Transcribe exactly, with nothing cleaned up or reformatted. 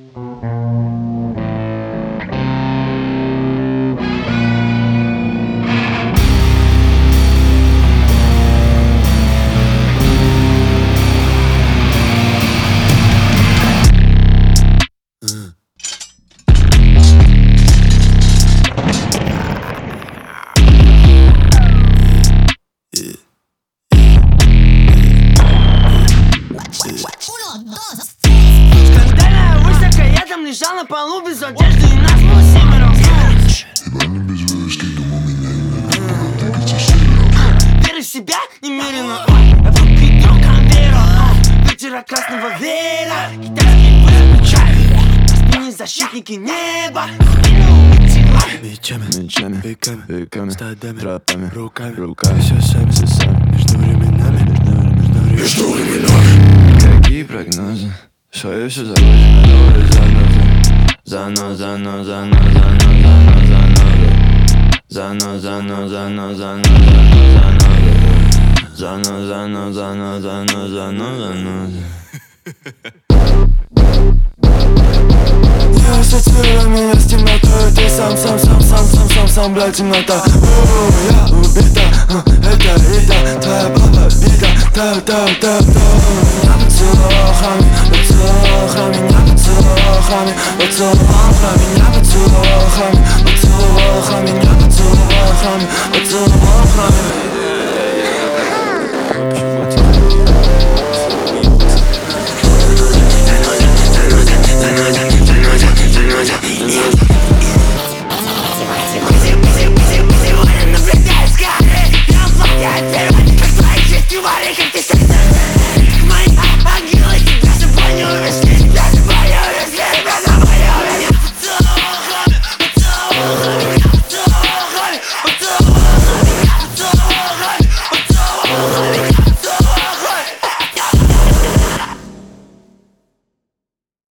Скандальная выставка, я там лежал на полу без одежды, и нас было семеро. Ебаный без вывески, думал меня именно двигаться сильно. Веры в себя немерено. Я внутри друг конвейера. Ветера красного веера. Китайские вызвучали. На спине защитники неба. Мечами, мечами, веками, веками, стадами, тропами, руками, руками. Все сами, все сами. Между временами, между временами, между временами. Какие прогнозы? Что я все заводим, новые занозы. Заноза, заноза, заноза, заноза, заноза, заноза, заноза, заноза, заноза, заноза, заноза. Не ассоциируй меня с темнотой. Ты сам, сам, сам, сам, сам, сам, сам, блядь, темнота. Я убита, это Рита. Твоя баба бита, та, та, та, та. Я поцеловал хами.